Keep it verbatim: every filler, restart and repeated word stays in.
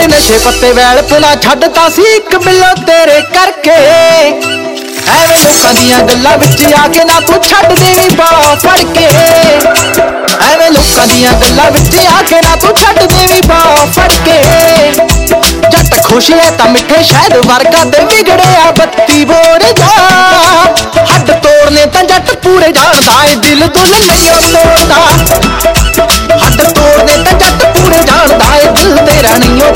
नशे पत्ते वैल पुला छड्डता सी इक बिल्लो तेरे करके। एवें लोकां दियां गल्लां विच आके ना तू छड्ड देवी बाह फड़ के। एवें लोकां दियां गल्लां विच आके ना तू छड्ड देवी बाह फड़ के। जट खुश है तां मिठे शहद वर्गा ते बिगड़िया बत्ती बोर जा। हड्ड तोड़ने तां जट पूरे जानदा ए दिल दुल नहीं तोड़दा। हड्ड तोड़ने तां जट पूरे जानदा ए दिल तेरा नहीं